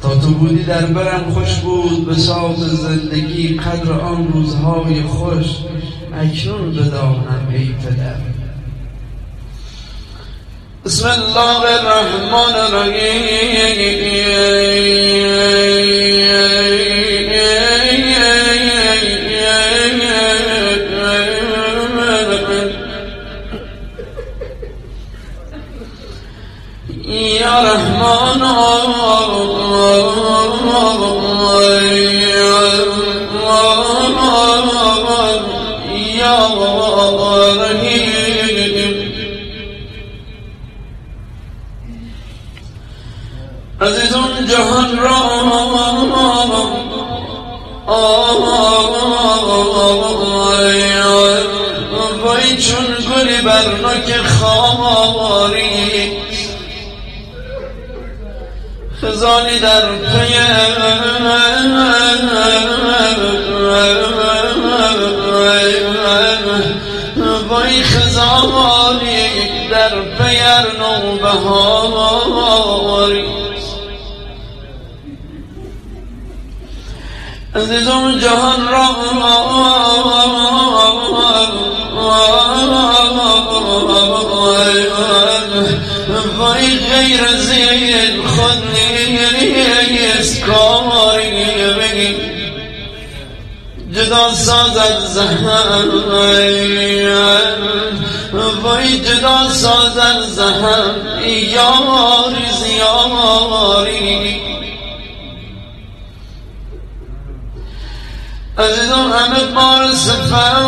تا تو بودی در برم خوش بود به ساز زندگی، قدر آن روزهای خوش اکنون بدانم ای پدر. بسم الله الرحمن الرحیم. یا رحمان یا رحیم. عزیزان جهان را وای چون گلی بر نوک خاری، خزانی در پی وای خزانی در پی نوبهاری. عزیزان جهان را وای غیر زید خود نیست کاری بگی، جدا سازد زهر وای جدا سازد زهر یاری زیاری. عزیزان همه بار سفر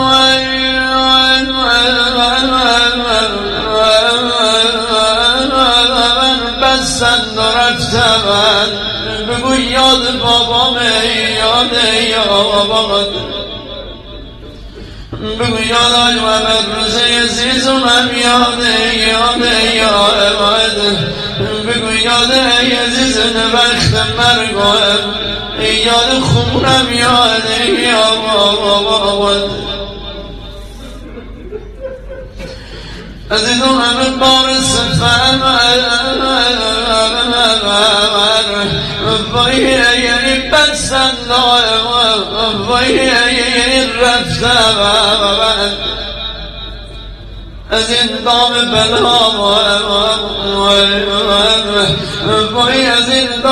بستند و رفتند، بگو یاد بابام یاد یاباد، بگو یاد آجمد روزه عزیزم یاد یاباد، بگو یاد عزیز وقت مرگم یاد خونم یاد یاباد. عزیزان همه بار سفر وای یعنی بستند وای یعنی رفتند از این دام بلا وای از این